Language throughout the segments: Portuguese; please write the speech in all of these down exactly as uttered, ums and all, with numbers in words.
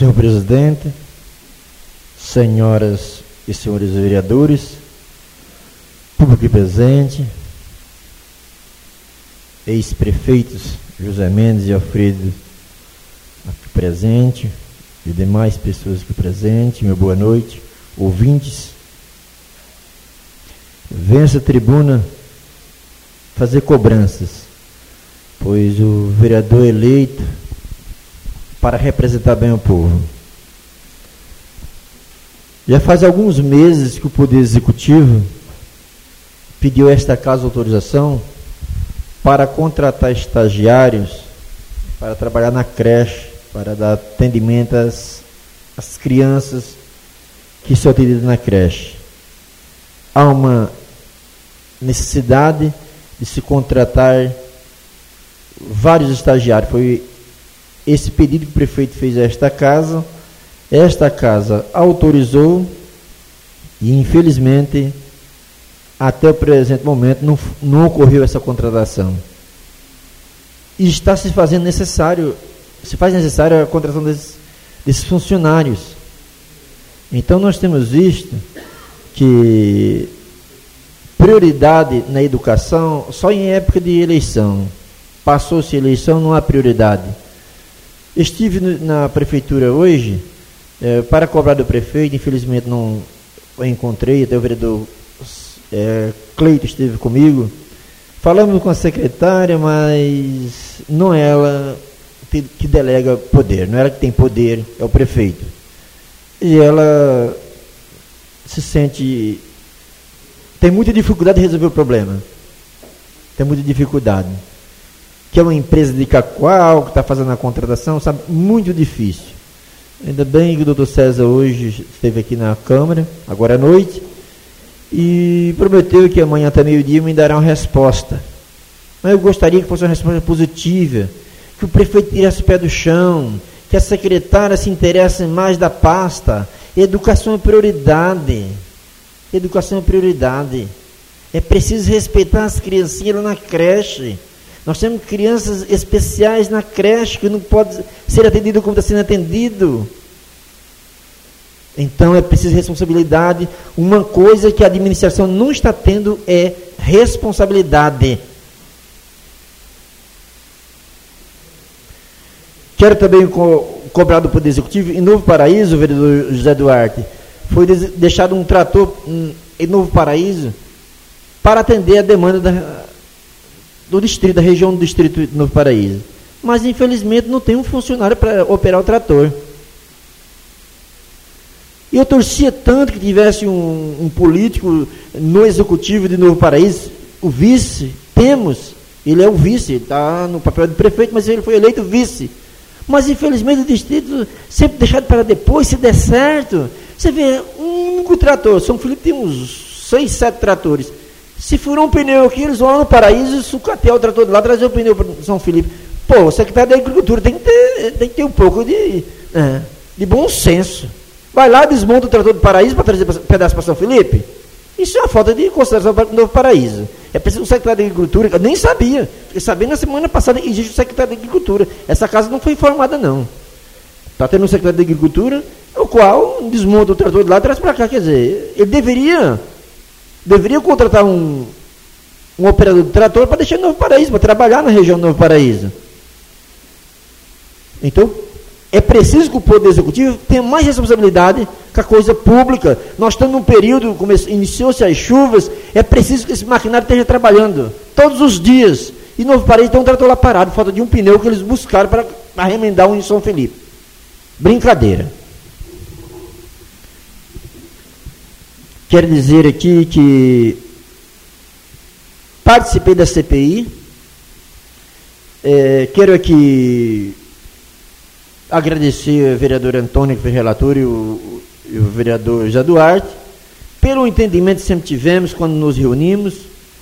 Senhor presidente, senhoras e senhores vereadores, público presente, ex-prefeitos José Mendes e Alfredo aqui presente, e demais pessoas aqui presentes, meu boa noite, ouvintes. Venho a essa tribuna fazer cobranças, pois o vereador eleito para representar bem o povo. Já faz alguns meses que o Poder Executivo pediu a esta casa autorização para contratar estagiários para trabalhar na creche, para dar atendimento às, às crianças que são atendidas na creche. Há uma necessidade de se contratar vários estagiários. Foi esse pedido que o prefeito fez a esta casa. Esta casa autorizou e, infelizmente, até o presente momento não, não ocorreu essa contratação. E está se fazendo necessário, se faz necessário a contratação desses, desses funcionários. Então nós temos visto que prioridade na educação só em época de eleição. Passou-se a eleição, não há prioridade. Estive na prefeitura hoje é, para cobrar do prefeito, infelizmente não o encontrei, até o vereador é, Cleito esteve comigo. Falamos com a secretária, mas não é ela que delega poder, não é ela que tem poder, é o prefeito. E ela se sente... tem muita dificuldade de resolver o problema. Tem muita dificuldade. Que é uma empresa de Cacoal, que está fazendo a contratação, sabe, muito difícil. Ainda bem que o doutor César hoje esteve aqui na Câmara, agora à noite, e prometeu que amanhã até meio-dia me dará uma resposta. Mas eu gostaria que fosse uma resposta positiva, que o prefeito tirasse o pé do chão, que a secretária se interesse mais da pasta. Educação é prioridade. Educação é prioridade. É preciso respeitar as criancinhas lá na creche. Nós temos crianças especiais na creche que não pode ser atendido como está sendo atendido. Então é preciso responsabilidade. Uma coisa que a administração não está tendo é responsabilidade. Quero também co cobrar do Poder Executivo, em Novo Paraíso, o vereador José Duarte, foi deixado um trator em Novo Paraíso para atender a demanda da do distrito, da região do distrito de Novo Paraíso. Mas, infelizmente, não tem um funcionário para operar o trator. E eu torcia tanto que tivesse um, um político no executivo de Novo Paraíso, o vice, temos, ele é o vice, está no papel de prefeito, mas ele foi eleito vice. Mas, infelizmente, o distrito sempre deixado para depois, se der certo. Você vê, um único trator, São Felipe tem uns seis, sete tratores. Se furou um pneu aqui, eles vão lá no Paraíso, sucatear o trator de lá, trazer o pneu para São Felipe. Pô, o secretário da Agricultura tem que ter, tem que ter um pouco de, é, de bom senso. Vai lá, desmonta o trator do Paraíso para trazer pedaço para São Felipe. Isso é uma falta de consideração para o Novo Paraíso. É preciso o secretário da Agricultura, eu nem sabia, fiquei sabendo na semana passada que existe o secretário da Agricultura. Essa casa não foi informada, não. Está tendo um secretário da Agricultura, o qual desmonta o trator de lá e traz para cá. Quer dizer, ele deveria... deveria contratar um, um operador de trator para deixar em Novo Paraíso, para trabalhar na região do Novo Paraíso. Então, é preciso que o Poder Executivo tenha mais responsabilidade com a coisa pública. Nós estamos num período, iniciou-se as chuvas, é preciso que esse maquinário esteja trabalhando todos os dias. E Novo Paraíso tem um trator lá parado, falta de um pneu que eles buscaram para, para remendar um em São Felipe. Brincadeira. Quero dizer aqui que participei da C P I, é, quero aqui agradecer ao vereador Antônio, que foi relator, e o, e o vereador José Duarte, pelo entendimento que sempre tivemos quando nos reunimos.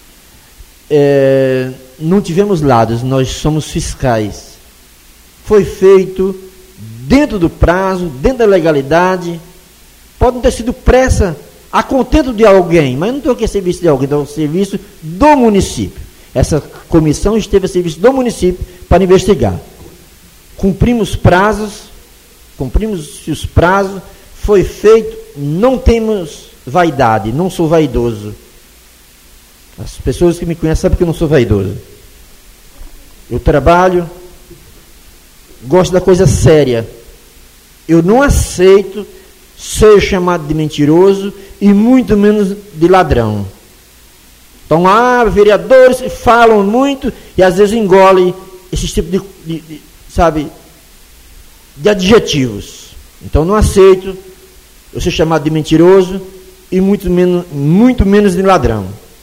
É, não tivemos lados, nós somos fiscais. Foi feito dentro do prazo, dentro da legalidade, pode não ter sido pressa a contento de alguém, mas não estou aqui a serviço de alguém, estou a serviço do município. Essa comissão esteve a serviço do município para investigar. Cumprimos prazos, cumprimos os prazos, foi feito, não temos vaidade, não sou vaidoso. As pessoas que me conhecem sabem que eu não sou vaidoso. Eu trabalho, gosto da coisa séria. Eu não aceito ser chamado de mentiroso e muito menos de ladrão. Então há vereadores que falam muito e às vezes engolem esse tipo de, de, de sabe, de adjetivos. Então não aceito eu ser chamado de mentiroso e muito menos, muito menos de ladrão.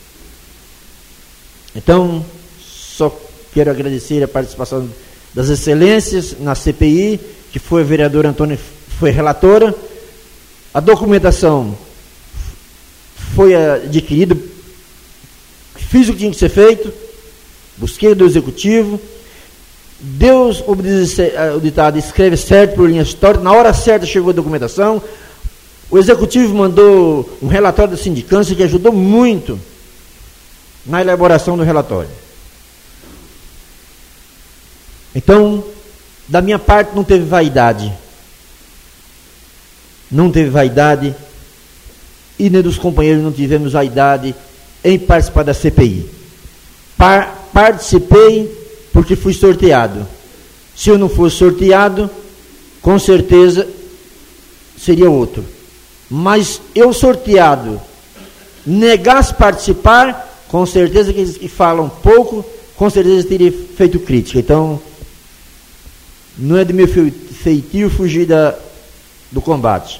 Então, só quero agradecer a participação das excelências na C P I, que foi a vereadora Antônia, foi relatora. A documentação foi adquirida, fiz o que tinha que ser feito, busquei do executivo. Deus, obedece o ditado, escreve certo por linhas tortas. Na hora certa chegou a documentação. O executivo mandou um relatório da sindicância que ajudou muito na elaboração do relatório. Então, da minha parte não teve vaidade. Não teve vaidade e nem dos companheiros não tivemos vaidade em participar da C P I. Par- participei porque fui sorteado. Se eu não fosse sorteado, com certeza seria outro. Mas eu sorteado, negasse participar, com certeza que eles que falam pouco, com certeza teria feito crítica. Então, não é de meu feitio fugir da, do combate.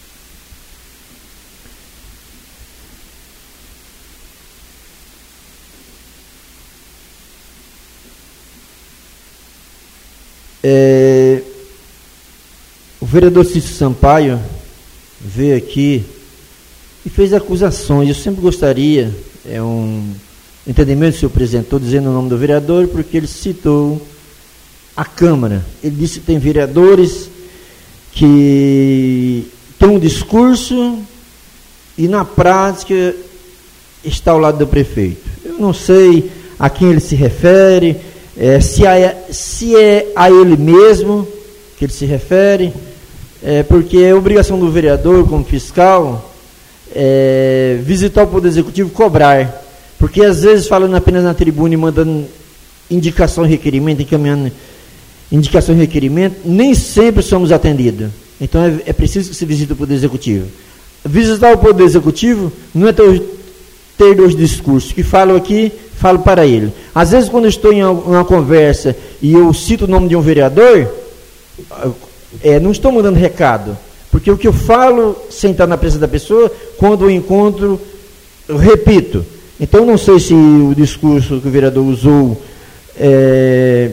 É, o vereador Cícero Sampaio veio aqui e fez acusações. Eu sempre gostaria, é um entendimento que o senhor apresentou, dizendo o nome do vereador, porque ele citou a Câmara. Ele disse que tem vereadores que têm um discurso e na prática está ao lado do prefeito. Eu não sei a quem ele se refere, é, se, é, se é a ele mesmo que ele se refere, é, porque é obrigação do vereador, como fiscal, é, visitar o Poder Executivo, cobrar, porque às vezes falando apenas na tribuna e mandando indicação e requerimento, encaminhando indicação e requerimento, nem sempre somos atendidos. Então é, é preciso que se visite o Poder Executivo. Visitar o Poder Executivo não é ter, ter dois discursos, que falo aqui, falo para ele. Às vezes quando eu estou em uma conversa e eu cito o nome de um vereador, é, não estou mandando recado, porque o que eu falo sem estar na presença da pessoa, quando eu encontro, eu repito. Então não sei se o discurso que o vereador usou é,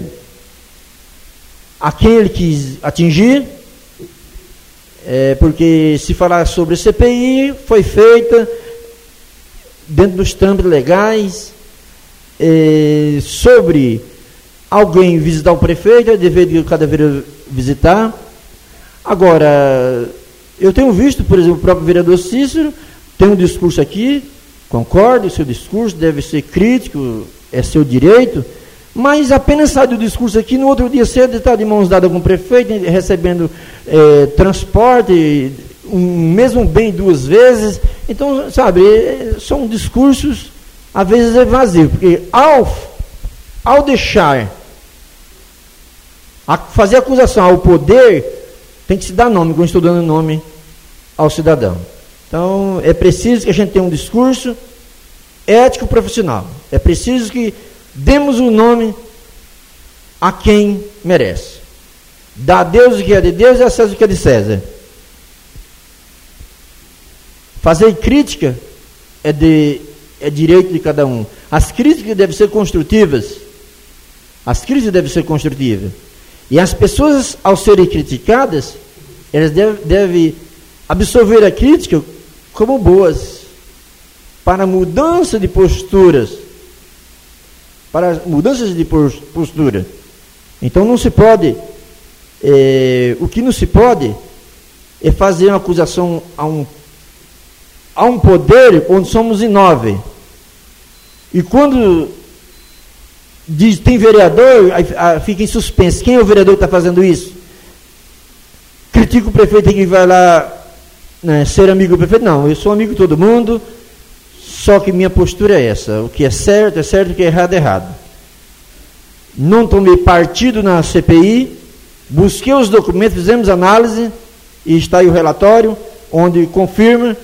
a quem ele quis atingir, é, porque se falar sobre C P I, foi feita dentro dos trâmites legais, é, sobre alguém visitar o prefeito, é dever de cada vereador visitar. Agora, eu tenho visto, por exemplo, o próprio vereador Cícero tem um discurso aqui, concordo, o seu discurso deve ser crítico, é seu direito, mas apenas sai do discurso aqui, no outro dia cedo está de mãos dadas com o prefeito, recebendo é, transporte, um mesmo bem duas vezes. Então, sabe, são discursos, às vezes, evasivos, porque ao, ao deixar, a fazer acusação ao poder, tem que se dar nome, como eu estou dando nome ao cidadão. Então, é preciso que a gente tenha um discurso ético profissional. É preciso que demos o nome a quem merece. Dá a Deus o que é de Deus e a César o que é de César. Fazer crítica é, de, é direito de cada um. As críticas devem ser construtivas. As críticas devem ser construtivas. E as pessoas, ao serem criticadas, elas devem, devem absorver a crítica como boas, para mudança de posturas, para mudanças de postura. Então não se pode, é, o que não se pode é fazer uma acusação a um, a um poder onde somos inóveis. E quando diz, tem vereador, aí, aí fica em suspenso. Quem é o vereador que está fazendo isso? critico o prefeito que vai lá, né, ser amigo do prefeito. Não, eu sou amigo de todo mundo, só que minha postura é essa: o que é certo é certo, o que é errado é errado. Não tomei partido na C P I, busquei os documentos, fizemos análise, e está aí o relatório, onde confirma,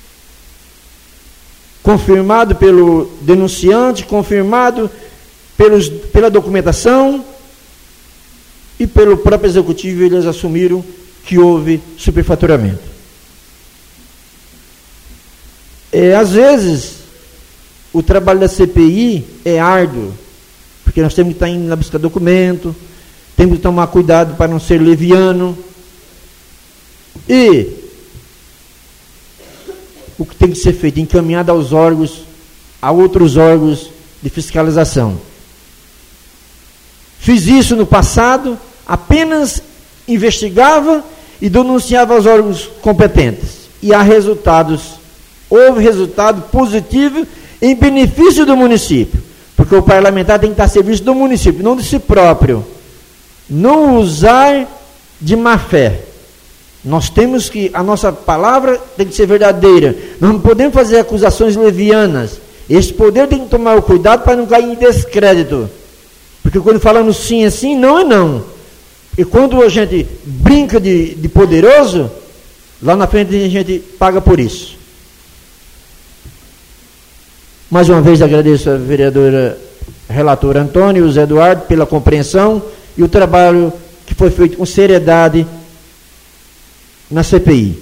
confirmado pelo denunciante, confirmado pelos, pela documentação e pelo próprio executivo, eles assumiram que houve superfaturamento. É, às vezes, o trabalho da C P I é árduo, porque nós temos que estar indo na busca de documento, temos que tomar cuidado para não ser leviano, e o que tem que ser feito, encaminhado aos órgãos, a outros órgãos de fiscalização. Fiz isso no passado, apenas investigava e denunciava aos órgãos competentes, e há resultados, houve resultado positivo em benefício do município, porque o parlamentar tem que estar a serviço do município, não de si próprio, não usar de má fé. Nós temos que, a nossa palavra tem que ser verdadeira, nós não podemos fazer acusações levianas. Esse poder tem que tomar o cuidado para não cair em descrédito, porque quando falamos sim é sim, não é não, e quando a gente brinca de, de poderoso, lá na frente a gente paga por isso. Mais uma vez agradeço a vereadora relatora Antônio e o Zé Eduardo pela compreensão e o trabalho que foi feito com seriedade na C P I.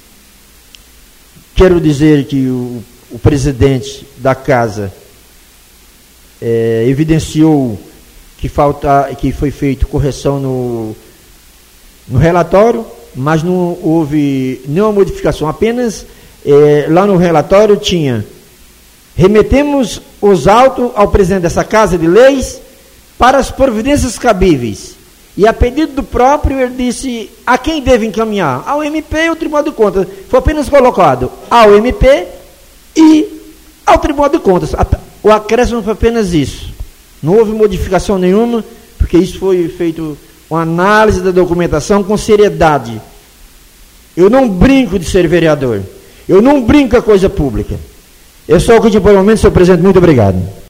Quero dizer que o, o presidente da casa é, evidenciou que, falta, que foi feito correção no, no relatório, mas não houve nenhuma modificação, apenas é, lá no relatório tinha: remetemos os autos ao presidente dessa Casa de Leis para as providências cabíveis. E a pedido do próprio, ele disse a quem deve encaminhar? Ao M P e ao Tribunal de Contas. Foi apenas colocado ao M P e ao Tribunal de Contas. O acréscimo foi apenas isso. Não houve modificação nenhuma, porque isso foi feito uma análise da documentação com seriedade. Eu não brinco de ser vereador. Eu não brinco com a coisa pública. É só o que eu tinha por o momento, senhor presidente. Muito obrigado.